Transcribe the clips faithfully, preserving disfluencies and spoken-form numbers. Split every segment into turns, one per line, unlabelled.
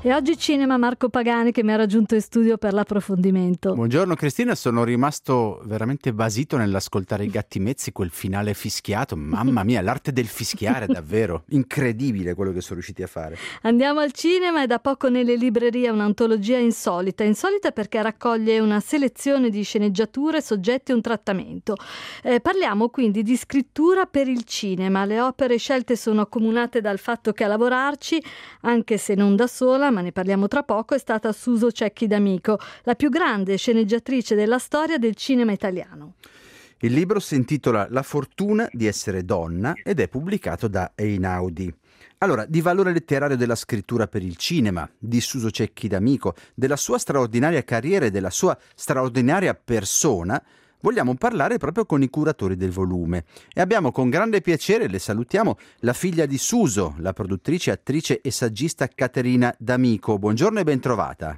E oggi cinema Marco Pagani che mi ha raggiunto in studio per l'approfondimento.
Buongiorno Cristina, sono rimasto veramente basito nell'ascoltare i Gatti Mezzi, quel finale fischiato. Mamma mia, l'arte del fischiare, davvero incredibile quello che sono riusciti a fare.
Andiamo al cinema. È da poco nelle librerie un'antologia insolita, insolita perché raccoglie una selezione di sceneggiature soggetti a un trattamento. Eh, parliamo quindi di scrittura per il cinema. Le opere scelte sono accomunate dal fatto che a lavorarci, anche se non da sola, ma ne parliamo tra poco, è stata Suso Cecchi D'Amico, la più grande sceneggiatrice della storia del cinema italiano.
Il libro si intitola La fortuna di essere donna ed è pubblicato da Einaudi. Allora, di valore letterario della scrittura per il cinema, di Suso Cecchi D'Amico, della sua straordinaria carriera e della sua straordinaria persona, vogliamo parlare proprio con i curatori del volume. E abbiamo con grande piacere, le salutiamo, la figlia di Suso, la produttrice, attrice e saggista Caterina D'Amico. Buongiorno e bentrovata.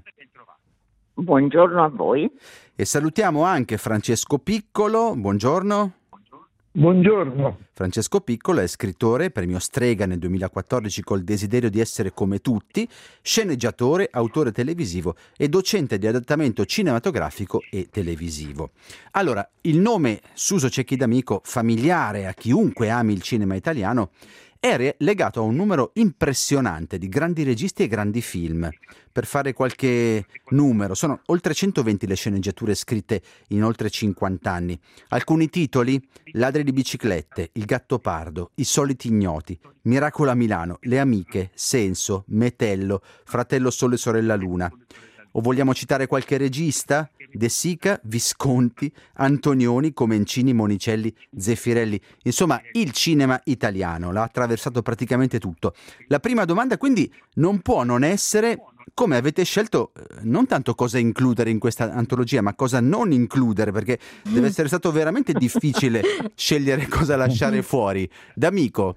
Buongiorno a voi.
E salutiamo anche Francesco Piccolo. Buongiorno.
Buongiorno.
Francesco Piccolo è scrittore, premio Strega nel duemilaquattordici col desiderio di essere come tutti, sceneggiatore, autore televisivo e docente di adattamento cinematografico e televisivo. Allora, il nome Suso Cecchi D'Amico, familiare a chiunque ami il cinema italiano, è legato a un numero impressionante di grandi registi e grandi film. Per fare qualche numero, sono oltre centoventi le sceneggiature scritte in oltre cinquanta anni. Alcuni titoli: Ladri di biciclette, Il Gattopardo, I soliti ignoti, Miracolo a Milano, Le amiche, Senso, Metello, Fratello Sole e Sorella Luna. O vogliamo citare qualche regista? De Sica, Visconti, Antonioni, Comencini, Monicelli, Zeffirelli. Insomma, il cinema italiano l'ha attraversato praticamente tutto. La prima domanda quindi non può non essere: come avete scelto non tanto cosa includere in questa antologia, ma cosa non includere, perché deve essere stato veramente difficile scegliere cosa lasciare fuori. D'Amico.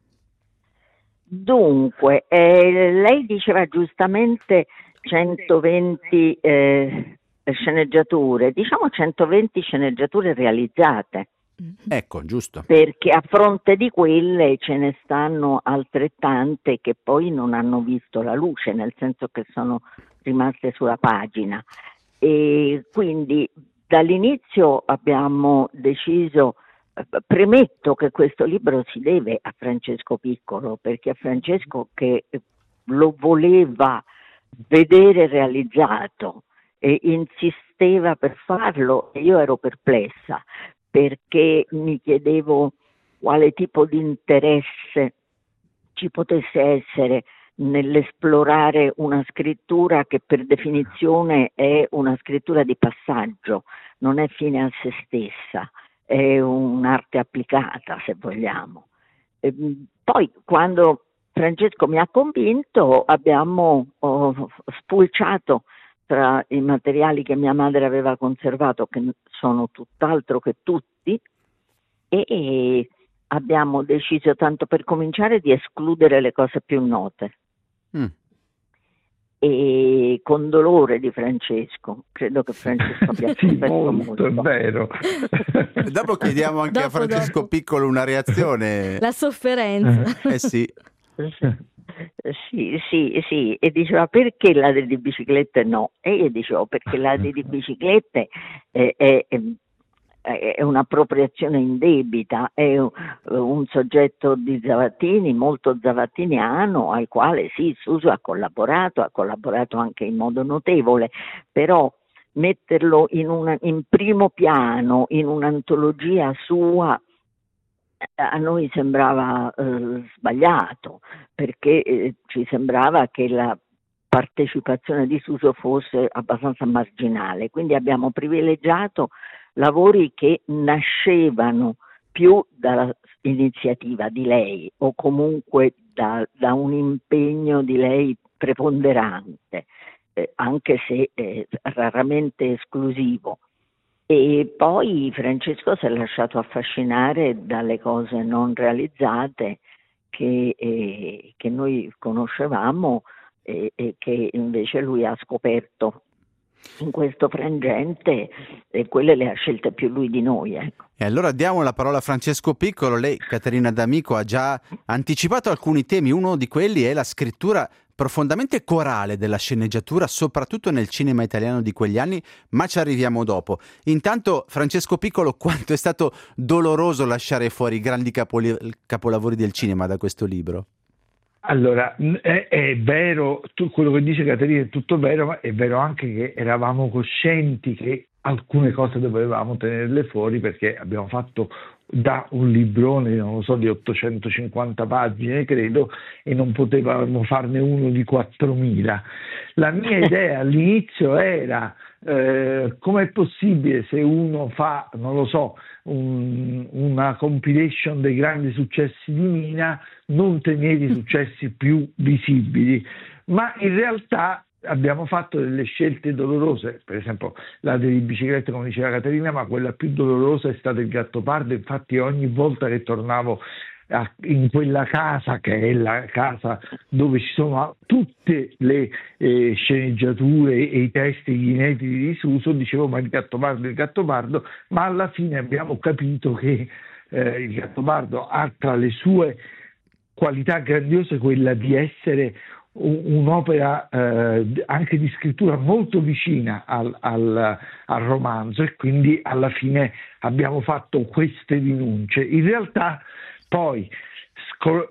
Dunque, eh, lei diceva giustamente centoventi eh, sceneggiature, diciamo centoventi sceneggiature realizzate.
Ecco, giusto.
Perché a fronte di quelle ce ne stanno altrettante che poi non hanno visto la luce, nel senso che sono rimaste sulla pagina. E quindi dall'inizio abbiamo deciso, premetto che questo libro si deve a Francesco Piccolo, perché a Francesco che lo voleva vedere realizzato e insisteva per farlo, e io ero perplessa perché mi chiedevo quale tipo di interesse ci potesse essere nell'esplorare una scrittura che per definizione è una scrittura di passaggio, non è fine a se stessa, è un'arte applicata, se vogliamo. E poi quando Francesco mi ha convinto, abbiamo oh, spulciato tra i materiali che mia madre aveva conservato, che sono tutt'altro che tutti, e, e abbiamo deciso, tanto per cominciare, di escludere le cose più note. Mm. E con dolore di Francesco, credo che Francesco abbia sofferto molto.
È vero.
Dopo chiediamo anche
dopo,
a Francesco
dopo.
Piccolo una reazione.
La sofferenza.
Eh sì.
Sì, sì, sì, e diceva perché ladri di biciclette no? E io dicevo perché ladri di biciclette è, è, è un'appropriazione indebita, è un, un soggetto di Zavattini, molto zavattiniano, al quale sì, Suso ha collaborato, ha collaborato anche in modo notevole, però metterlo in, una, in primo piano, in un'antologia sua, a noi sembrava eh, sbagliato, perché eh, ci sembrava che la partecipazione di Suso fosse abbastanza marginale, quindi abbiamo privilegiato lavori che nascevano più dall'iniziativa di lei o comunque da, da un impegno di lei preponderante, eh, anche se eh, raramente esclusivo. E poi Francesco si è lasciato affascinare dalle cose non realizzate che, eh, che noi conoscevamo e, e che invece lui ha scoperto in questo frangente e quelle le ha scelte più lui di noi, ecco.
E allora diamo la parola a Francesco Piccolo. Lei, Caterina D'Amico, ha già anticipato alcuni temi. Uno di quelli è la scrittura profondamente corale della sceneggiatura, soprattutto nel cinema italiano di quegli anni, ma ci arriviamo dopo. Intanto, Francesco Piccolo, quanto è stato doloroso lasciare fuori i grandi capoli- capolavori del cinema da questo libro?
Allora, è, è vero, tu, quello che dice Caterina è tutto vero, ma è vero anche che eravamo coscienti che alcune cose dovevamo tenerle fuori, perché abbiamo fatto da un librone, non lo so, di ottocentocinquanta pagine, credo, e non potevamo farne uno di quattromila. La mia idea all'inizio era eh, com'è possibile se uno fa, non lo so, un, una compilation dei grandi successi di Mina, non tenere i successi più visibili, ma in realtà abbiamo fatto delle scelte dolorose, per esempio la delle biciclette, come diceva Caterina, ma quella più dolorosa è stata il Gattopardo. Infatti ogni volta che tornavo a, in quella casa, che è la casa dove ci sono tutte le eh, sceneggiature e i testi, gli inediti di Suso, dicevo ma il Gattopardo, il Gattopardo, ma alla fine abbiamo capito che eh, il Gattopardo ha tra le sue qualità grandiose quella di essere un'opera eh, anche di scrittura molto vicina al, al, al romanzo, e quindi alla fine abbiamo fatto queste rinunce. In realtà poi scor-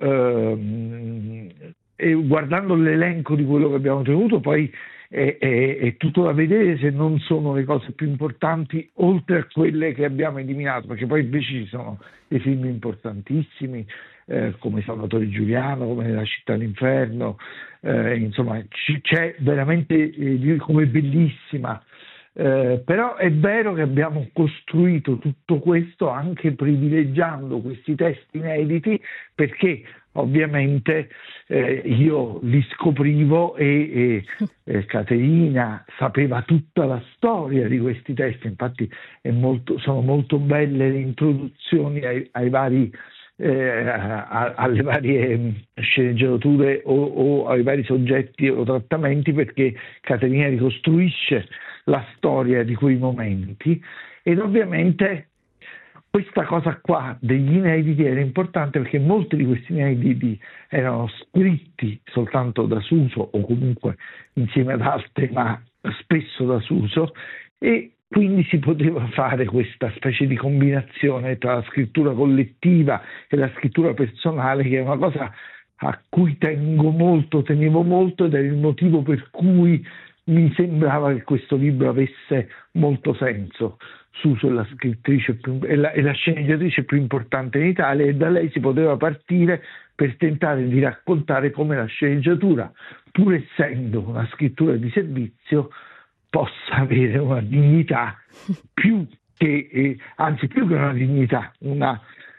eh, e guardando l'elenco di quello che abbiamo tenuto, poi è, è, è tutto da vedere se non sono le cose più importanti oltre a quelle che abbiamo eliminato, perché poi invece ci sono dei film importantissimi eh, come Salvatore Giuliano, come La città all'inferno, eh, insomma c- c'è veramente eh, come bellissima. Eh, però è vero che abbiamo costruito tutto questo anche privilegiando questi testi inediti, perché ovviamente eh, io li scoprivo e, e eh, Caterina sapeva tutta la storia di questi testi. Infatti è molto, sono molto belle le introduzioni ai, ai vari eh, a, alle varie sceneggiature o, o ai vari soggetti o trattamenti, perché Caterina ricostruisce la storia di quei momenti, ed ovviamente questa cosa qua degli inediti era importante perché molti di questi inediti erano scritti soltanto da Suso o comunque insieme ad altri, ma spesso da Suso, e quindi si poteva fare questa specie di combinazione tra la scrittura collettiva e la scrittura personale, che è una cosa a cui tengo molto, tenevo molto, ed è il motivo per cui mi sembrava che questo libro avesse molto senso. Suso è la scrittrice più, è la, è la sceneggiatrice più importante in Italia, e da lei si poteva partire per tentare di raccontare come la sceneggiatura, pur essendo una scrittura di servizio, possa avere una dignità più che, eh, anzi più che una dignità, una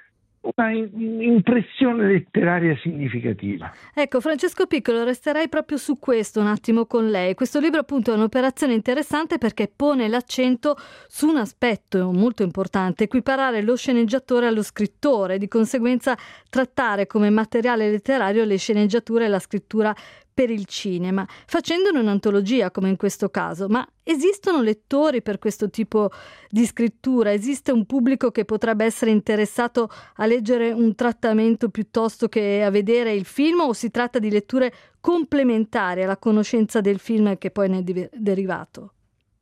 una impressione letteraria significativa.
Ecco, Francesco Piccolo, resterei proprio su questo un attimo con lei. Questo libro appunto è un'operazione interessante perché pone l'accento su un aspetto molto importante: equiparare lo sceneggiatore allo scrittore, di conseguenza trattare come materiale letterario le sceneggiature e la scrittura per il cinema, facendone un'antologia come in questo caso. Ma esistono lettori per questo tipo di scrittura? Esiste un pubblico che potrebbe essere interessato a leggere un trattamento piuttosto che a vedere il film, o si tratta di letture complementari alla conoscenza del film che poi ne è di- derivato?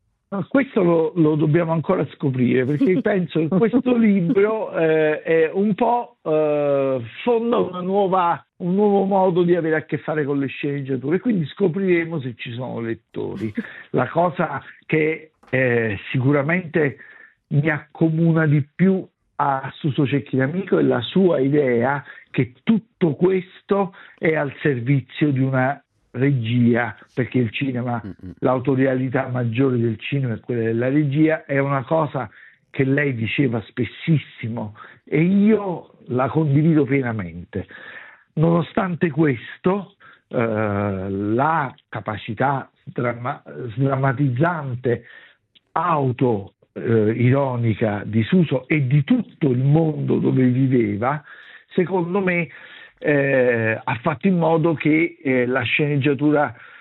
Questo lo, lo dobbiamo ancora scoprire, perché penso che questo libro eh, è un po' eh, fonda una nuova, un nuovo modo di avere a che fare con le sceneggiature, quindi scopriremo se ci sono lettori. La cosa che eh, sicuramente mi accomuna di più a Suso Cecchi D'Amico è la sua idea che tutto questo è al servizio di una regia, perché il cinema, l'autorialità maggiore del cinema è quella della regia. È una cosa che lei diceva spessissimo e io la condivido pienamente. Nonostante questo, eh, la capacità dramma- sdrammatizzante, auto eh, ironica di Suso e di tutto il mondo dove viveva, secondo me Eh, ha fatto in modo che eh, la sceneggiatura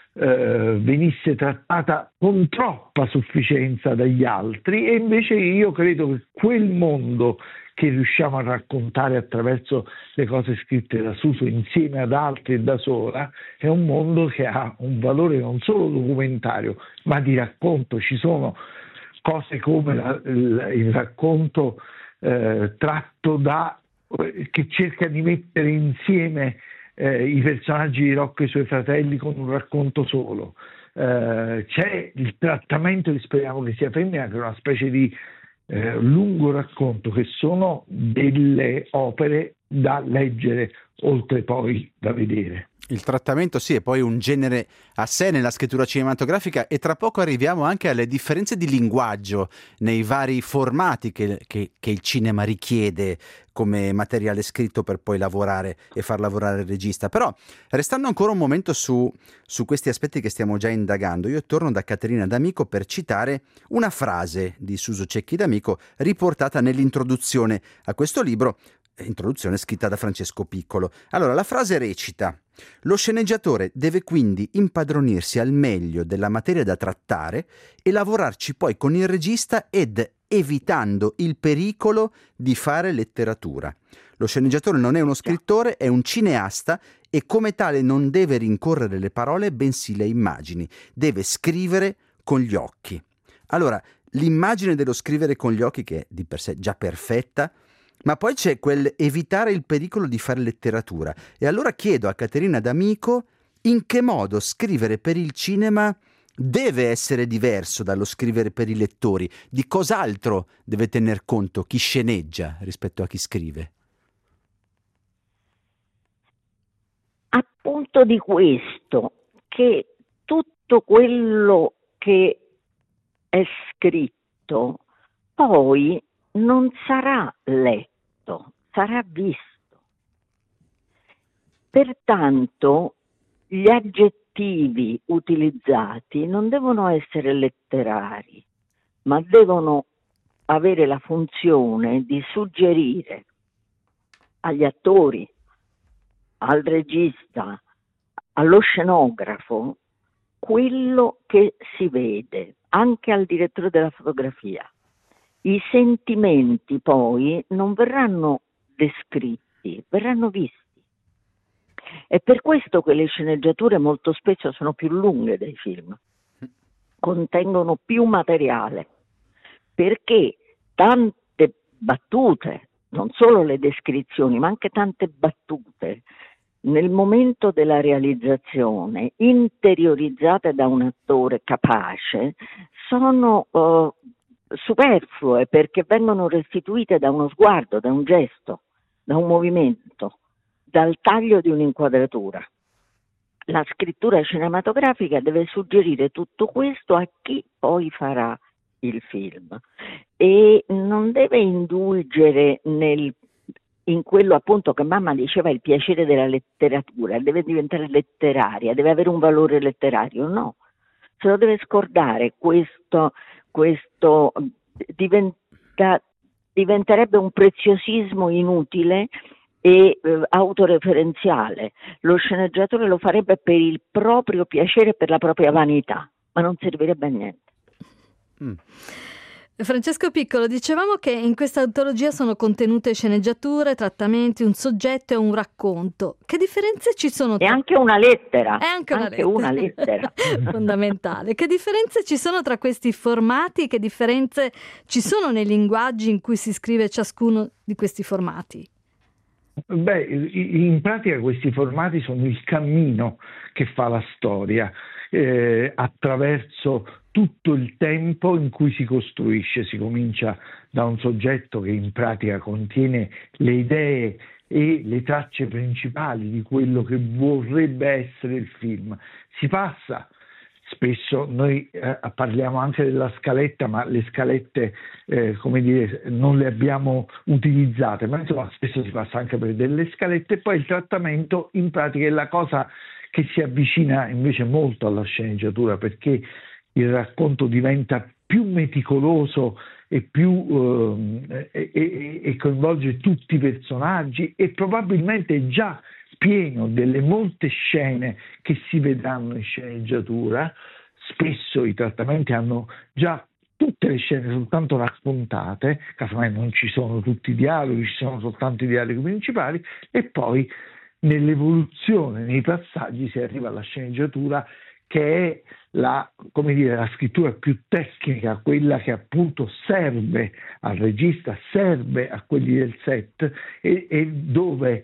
eh, venisse trattata con troppa sufficienza dagli altri, e invece io credo che quel mondo che riusciamo a raccontare attraverso le cose scritte da Suso insieme ad altri e da sola è un mondo che ha un valore non solo documentario ma di racconto. Ci sono cose come la, il, il racconto eh, tratto da che cerca di mettere insieme eh, i personaggi di Rocco e i suoi fratelli con un racconto solo. Eh, c'è il trattamento di Speriamo che sia femmina, che è una specie di eh, lungo racconto, che sono delle opere da leggere oltre poi da vedere.
Il trattamento sì, è poi un genere a sé nella scrittura cinematografica, e tra poco arriviamo anche alle differenze di linguaggio nei vari formati che, che, che il cinema richiede come materiale scritto per poi lavorare e far lavorare il regista. Però, restando ancora un momento su, su questi aspetti che stiamo già indagando, io torno da Caterina D'Amico per citare una frase di Suso Cecchi D'Amico riportata nell'introduzione a questo libro, introduzione scritta da Francesco Piccolo. Allora, la frase recita: lo sceneggiatore deve quindi impadronirsi al meglio della materia da trattare e lavorarci poi con il regista, ed evitando il pericolo di fare letteratura. Lo sceneggiatore non è uno scrittore, è un cineasta, e come tale non deve rincorrere le parole bensì le immagini, deve scrivere con gli occhi. Allora, l'immagine dello scrivere con gli occhi, che è di per sé già perfetta, ma poi c'è quel evitare il pericolo di fare letteratura. E allora chiedo a Caterina D'Amico in che modo scrivere per il cinema deve essere diverso dallo scrivere per i lettori. Di cos'altro deve tener conto chi sceneggia rispetto a chi scrive?
Appunto di questo, che tutto quello che è scritto poi non sarà letto, sarà visto. Pertanto gli aggettivi utilizzati non devono essere letterari, ma devono avere la funzione di suggerire agli attori, al regista, allo scenografo, quello che si vede, anche al direttore della fotografia. I sentimenti poi non verranno descritti, verranno visti. È per questo che le sceneggiature molto spesso sono più lunghe dei film, contengono più materiale, perché tante battute, non solo le descrizioni, ma anche tante battute, nel momento della realizzazione, interiorizzate da un attore capace, sono uh, superflue, perché vengono restituite da uno sguardo, da un gesto, da un movimento, dal taglio di un'inquadratura. La scrittura cinematografica deve suggerire tutto questo a chi poi farà il film, e non deve indulgere nel, in quello appunto che mamma diceva, il piacere della letteratura, deve diventare letteraria, deve avere un valore letterario. No, se lo deve scordare. Questo, questo diventa, diventerebbe un preziosismo inutile e eh, autoreferenziale. Lo sceneggiatore lo farebbe per il proprio piacere, per la propria vanità, ma non servirebbe a niente.
Mm. Francesco Piccolo, dicevamo che in questa antologia sono contenute sceneggiature, trattamenti, un soggetto e un racconto. Che differenze ci sono?
Tra... E anche una lettera.
E anche una
anche
lettera.
Una lettera.
Fondamentale. Che differenze ci sono tra questi formati? Che differenze ci sono nei linguaggi in cui si scrive ciascuno di questi formati?
Beh, in pratica questi formati sono il cammino che fa la storia, eh, attraverso tutto il tempo in cui si costruisce. Si comincia da un soggetto che in pratica contiene le idee e le tracce principali di quello che vorrebbe essere il film. Si passa, spesso noi eh, parliamo anche della scaletta, ma le scalette eh, come dire, non le abbiamo utilizzate, ma insomma spesso si passa anche per delle scalette, e poi il trattamento in pratica è la cosa che si avvicina invece molto alla sceneggiatura, perché il racconto diventa più meticoloso e più eh, e, e, e coinvolge tutti i personaggi, e probabilmente già spieno delle molte scene che si vedranno in sceneggiatura. Spesso i trattamenti hanno già tutte le scene soltanto raccontate, casomai non ci sono tutti i dialoghi, ci sono soltanto i dialoghi principali, e poi nell'evoluzione, nei passaggi, si arriva alla sceneggiatura, che è la, come dire, la scrittura più tecnica, quella che appunto serve al regista, serve a quelli del set, e, e dove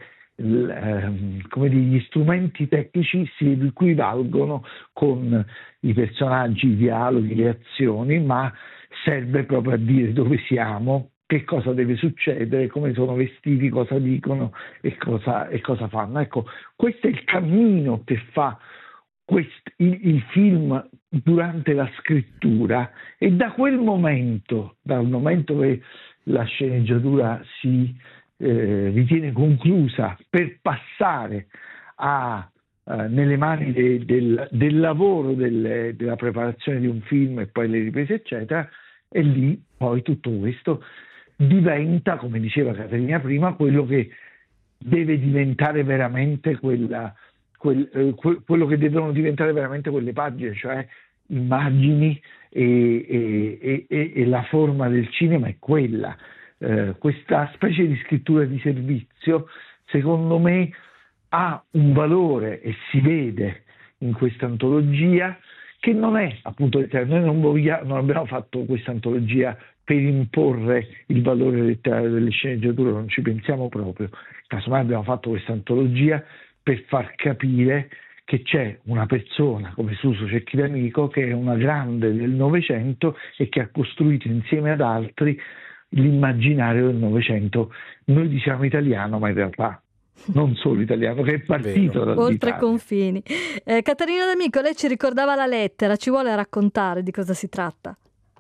ehm, come dire, gli strumenti tecnici si equivalgono con i personaggi, i dialoghi, le azioni, ma serve proprio a dire dove siamo, che cosa deve succedere, come sono vestiti, cosa dicono e cosa, e cosa fanno. Ecco, questo è il cammino che fa Quest, il, il film durante la scrittura, e da quel momento, dal momento che la sceneggiatura si eh, ritiene conclusa, per passare a, eh, nelle mani de, del, del lavoro del, della preparazione di un film e poi le riprese eccetera, e lì poi tutto questo diventa, come diceva Caterina prima, quello che deve diventare veramente quella Quel, eh, quello che devono diventare veramente quelle pagine, cioè immagini, e, e, e, e la forma del cinema è quella. Eh, questa specie di scrittura di servizio, secondo me, ha un valore, e si vede in questa antologia, che non è appunto letteraria. Noi non, voglia, non abbiamo fatto questa antologia per imporre il valore letterario delle sceneggiature, non ci pensiamo proprio. Casomai abbiamo fatto questa antologia per far capire che c'è una persona come Suso Cecchi-D'Amico, che è una grande del Novecento e che ha costruito insieme ad altri l'immaginario del Novecento. Noi diciamo italiano, ma in realtà non solo italiano, che è partito dall'Italia.
Oltre confini. Eh, Caterina D'Amico, lei ci ricordava la lettera, ci vuole raccontare di cosa si tratta?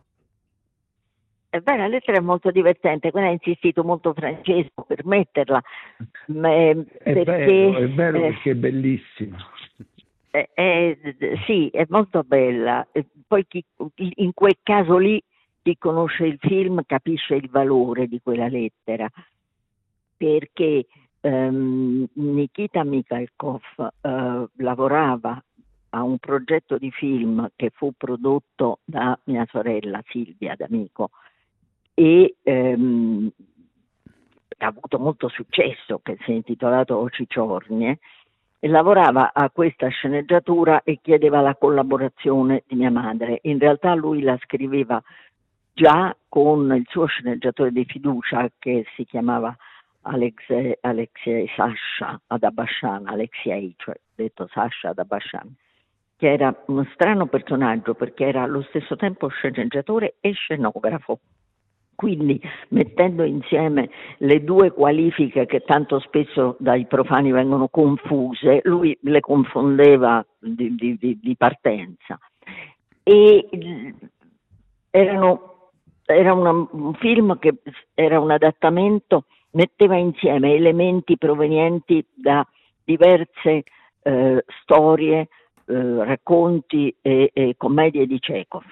Beh, la lettera è molto divertente, quindi ha insistito molto Francesco per metterla. Ma,
è
perché,
bello, è bello
eh,
perché è bellissima.
Eh, eh, sì, è molto bella. Eh, poi chi, in quel caso lì chi conosce il film capisce il valore di quella lettera, perché ehm, Nikita Mikhalkov eh, lavorava a un progetto di film che fu prodotto da mia sorella Silvia D'Amico, e ehm, ha avuto molto successo, che si è intitolato O Cicciornie, e lavorava a questa sceneggiatura e chiedeva la collaborazione di mia madre. In realtà lui la scriveva già con il suo sceneggiatore di fiducia, che si chiamava Alexei, Alexei Sasha Adabashan, Alexei, cioè detto Sasha Adabashan, che era uno strano personaggio perché era allo stesso tempo sceneggiatore e scenografo. Quindi, mettendo insieme le due qualifiche che tanto spesso dai profani vengono confuse, lui le confondeva di, di, di partenza. E erano, era una, un film che era un adattamento, metteva insieme elementi provenienti da diverse eh, storie, eh, racconti e, e commedie di Chekhov.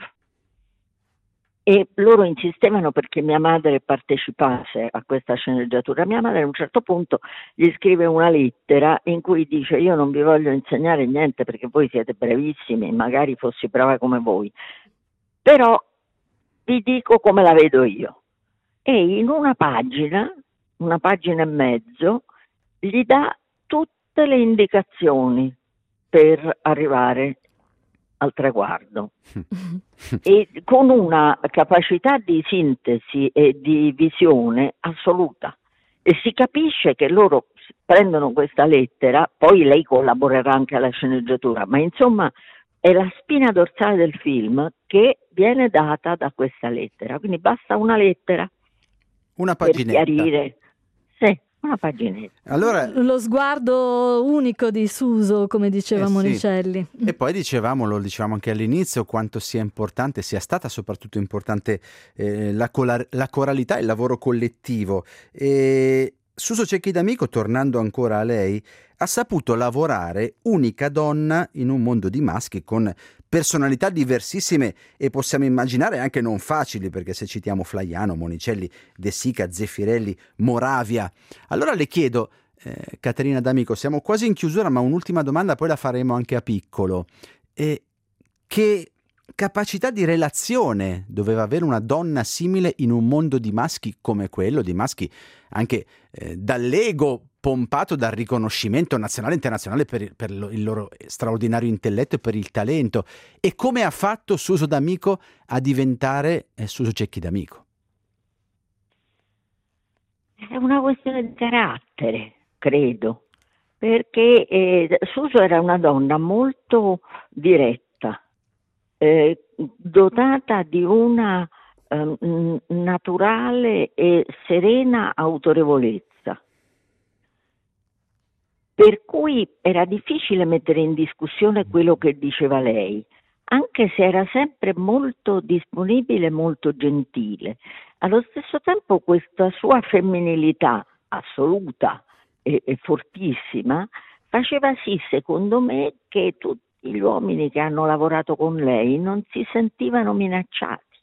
E loro insistevano perché mia madre partecipasse a questa sceneggiatura. Mia madre a un certo punto gli scrive una lettera in cui dice: io non vi voglio insegnare niente perché voi siete bravissimi, magari fossi brava come voi, però vi dico come la vedo io. E in una pagina, una pagina e mezzo, gli dà tutte le indicazioni per arrivare al traguardo, e con una capacità di sintesi e di visione assoluta, e si capisce che loro prendono questa lettera, poi lei collaborerà anche alla sceneggiatura, ma insomma è la spina dorsale del film che viene data da questa lettera, quindi basta una lettera
una
per
paginetta.
chiarire. Sì, una paginetta.
Allora,
lo sguardo unico di Suso, come diceva
eh sì.
Monicelli.
E poi dicevamo, lo dicevamo anche all'inizio, quanto sia importante, sia stata soprattutto importante eh, la, cola- la coralità e il lavoro collettivo. E Suso Cecchi-D'Amico, tornando ancora a lei, ha saputo lavorare unica donna in un mondo di maschi con personalità diversissime e possiamo immaginare anche non facili, perché se citiamo Flaiano, Monicelli, De Sica, Zeffirelli, Moravia. Allora le chiedo, eh, Caterina D'Amico, siamo quasi in chiusura, ma un'ultima domanda, poi la faremo anche a Piccolo. E che capacità di relazione doveva avere una donna simile in un mondo di maschi come quello, di maschi anche eh, dall'ego pompato dal riconoscimento nazionale e internazionale per, il, per lo, il loro straordinario intelletto e per il talento? E come ha fatto Suso D'Amico a diventare eh, Suso Cecchi D'Amico?
È una questione di carattere, credo, perché eh, Suso era una donna molto diretta, eh, dotata di una eh, naturale e serena autorevolezza, per cui era difficile mettere in discussione quello che diceva lei, anche se era sempre molto disponibile e molto gentile. Allo stesso tempo questa sua femminilità assoluta e, e fortissima faceva sì, secondo me, che tutti gli uomini che hanno lavorato con lei non si sentivano minacciati,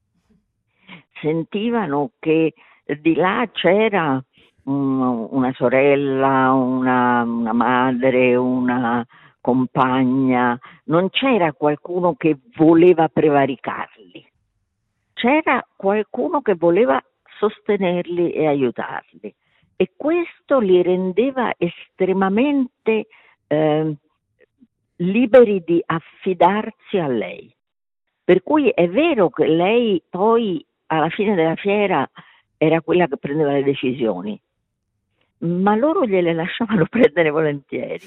sentivano che di là c'era um, una sorella, una, una madre, una compagna, non c'era qualcuno che voleva prevaricarli. C'era qualcuno che voleva sostenerli e aiutarli, e questo li rendeva estremamente eh, liberi di affidarsi a lei. Per cui è vero che lei poi alla fine della fiera era quella che prendeva le decisioni, ma loro gliele lasciavano prendere volentieri.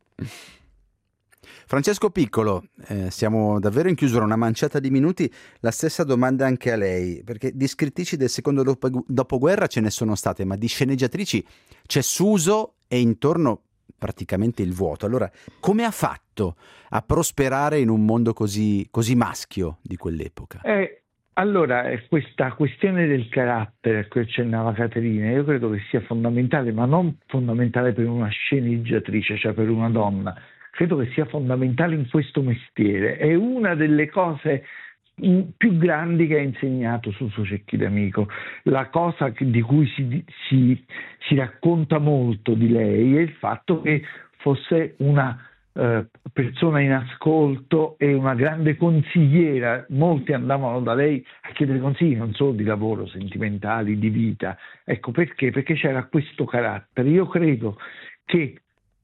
Francesco Piccolo, eh, siamo davvero in chiusura, una manciata di minuti, la stessa domanda anche a lei, perché di scrittrici del secondo dop- dopoguerra ce ne sono state, ma di sceneggiatrici c'è Suso e intorno praticamente il vuoto. Allora, come ha fatto a prosperare in un mondo così, così maschio di quell'epoca?
Eh, allora, questa questione del carattere a cui accennava Caterina, io credo che sia fondamentale, ma non fondamentale per una sceneggiatrice, cioè per una donna. Credo che sia fondamentale in questo mestiere. È una delle cose più grandi che ha insegnato Suso Cecchi D'Amico. La cosa di cui si, si, si racconta molto di lei è il fatto che fosse una eh, persona in ascolto e una grande consigliera. Molti andavano da lei a chiedere consigli, non solo di lavoro, sentimentali, di vita. Ecco perché? Perché c'era questo carattere. Io credo che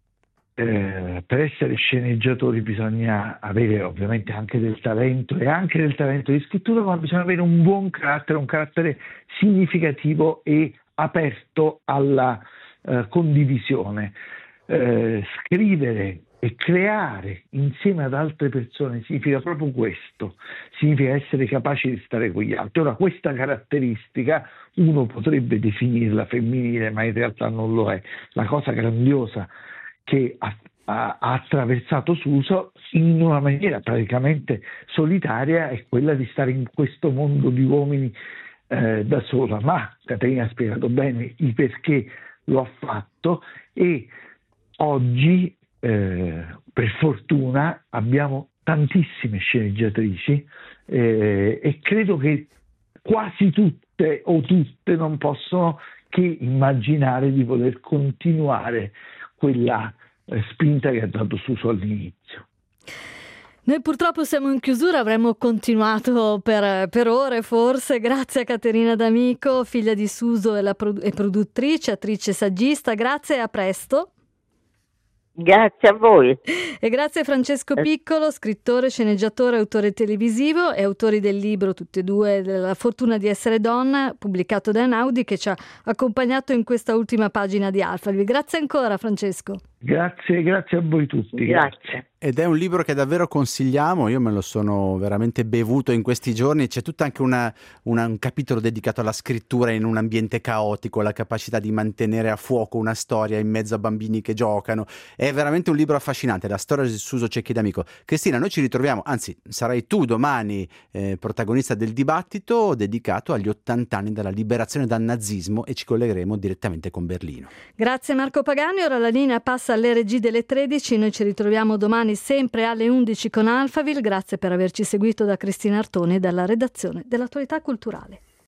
Eh, per essere sceneggiatori bisogna avere ovviamente anche del talento e anche del talento di scrittura, ma bisogna avere un buon carattere, un carattere significativo e aperto alla eh, condivisione. Eh, scrivere e creare insieme ad altre persone significa proprio questo, significa essere capaci di stare con gli altri. Ora, questa caratteristica uno potrebbe definirla femminile, ma in realtà non lo è. La cosa grandiosa che ha, ha, ha attraversato Suso in una maniera praticamente solitaria è quella di stare in questo mondo di uomini eh, da sola, ma Caterina ha spiegato bene il perché lo ha fatto, e oggi eh, per fortuna abbiamo tantissime sceneggiatrici eh, e credo che quasi tutte o tutte non possono che immaginare di voler continuare quella eh, spinta che ha dato Suso all'inizio.
Noi purtroppo siamo in chiusura, avremmo continuato per, per ore forse. Grazie a Caterina D'Amico, figlia di Suso e, la produ- e produttrice, attrice e saggista. Grazie e a presto.
Grazie a voi.
E grazie a Francesco Piccolo, scrittore, sceneggiatore, autore televisivo e autori del libro, tutti e due, La fortuna di essere donna, pubblicato da Einaudi, che ci ha accompagnato in questa ultima pagina di Alphaville. Grazie ancora, Francesco.
Grazie, grazie a voi tutti.
Grazie.
Ed è un libro che davvero consigliamo, io me lo sono veramente bevuto in questi giorni. C'è tutto anche una, una, un capitolo dedicato alla scrittura in un ambiente caotico, la capacità di mantenere a fuoco una storia in mezzo a bambini che giocano. È veramente un libro affascinante, la storia di Suso Cecchi D'Amico. Cristina, noi ci ritroviamo, anzi sarai tu domani eh, protagonista del dibattito dedicato agli ottanta anni dalla liberazione dal nazismo, e ci collegheremo direttamente con Berlino.
Grazie Marco Pagani, ora la linea passa alle regie delle tredici, noi ci ritroviamo domani sempre alle undici con Alphaville. Grazie per averci seguito da Cristina Artoni e dalla redazione dell'Attualità Culturale.